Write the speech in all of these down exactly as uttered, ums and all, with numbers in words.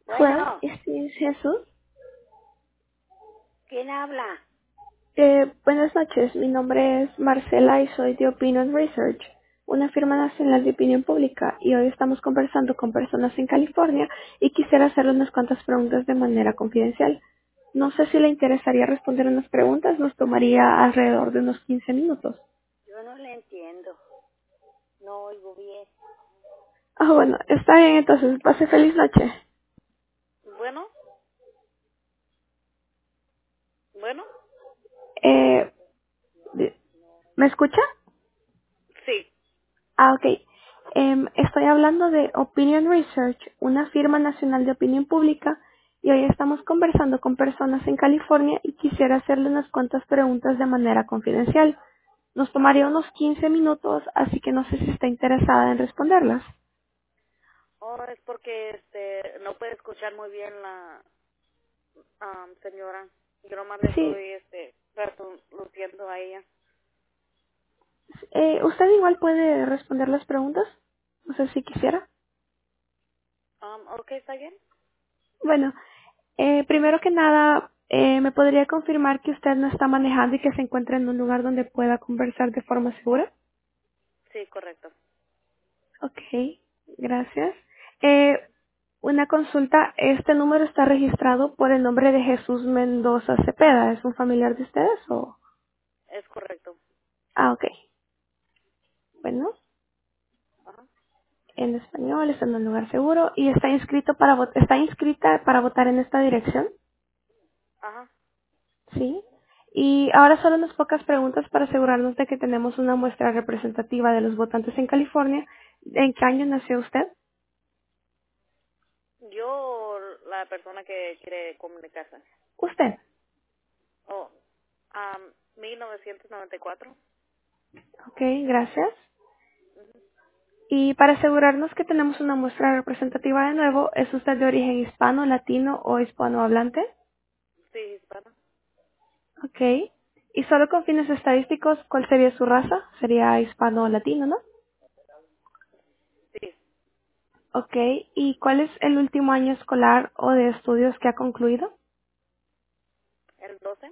Hello, Bueno, este es Jesús. ¿quién habla? Eh, buenas noches, mi nombre es Marcela y soy de Opinion Research, una firma nacional de opinión pública, y hoy estamos conversando con personas en California y quisiera hacerle unas cuantas preguntas de manera confidencial. No sé si le interesaría responder unas preguntas, nos tomaría alrededor de unos quince minutos. Yo no le entiendo. No oigo bien. Ah, bueno, está bien, entonces pase feliz noche. Bueno, bueno. Eh, ¿Me escucha? Sí. Ah, ok. Em, estoy hablando de Opinion Research, una firma nacional de opinión pública, y hoy estamos conversando con personas en California y quisiera hacerle unas cuantas preguntas de manera confidencial. Nos tomaría unos quince minutos, así que no sé si está interesada en responderlas. Oh, es porque este no puede escuchar muy bien la am, señora. Yo nomás le Sí, estoy este traduciendo a ella. eh, ¿usted igual puede responder las preguntas? No sé si quisiera. Um, ok, ¿está bien? Bueno, eh, primero que nada, eh, ¿me podría confirmar que usted no está manejando y que se encuentra en un lugar donde pueda conversar de forma segura? Sí, correcto. Ok, gracias. Eh, una consulta, ¿este número está registrado por el nombre de Jesús Mendoza Cepeda? ¿Es un familiar de ustedes o...? Es correcto. Ah, ok. Bueno, Ajá. en español, está en un lugar seguro y está inscrito para vot- está inscrita para votar en esta dirección, Ajá. ¿sí? Y ahora solo unas pocas preguntas para asegurarnos de que tenemos una muestra representativa de los votantes en California. ¿En qué año nació usted? Yo, la persona que quiere comunicarse. Usted. Oh, um, mil novecientos noventa y cuatro. Ok, gracias. Y para asegurarnos que tenemos una muestra representativa de nuevo, ¿es usted de origen hispano, latino o hispanohablante? Sí, hispana. Ok. Y solo con fines estadísticos, ¿cuál sería su raza? Sería hispano o latino, ¿no? Sí, Ok. ¿Y cuál es el último año escolar o de estudios que ha concluido? el doce.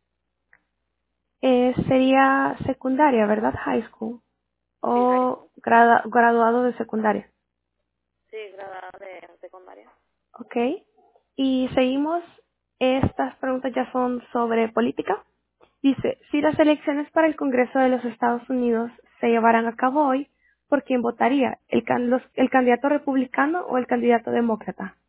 Eh, sería secundaria, ¿verdad? High school. Sí, high O school. grada- graduado de secundaria. Sí, graduada de secundaria. Ok. Y seguimos. Estas preguntas ya son sobre política. Dice, si las elecciones para el Congreso de los Estados Unidos se llevaran a cabo hoy, ¿por quién votaría? ¿El, can- los- el candidato republicano o el candidato demócrata?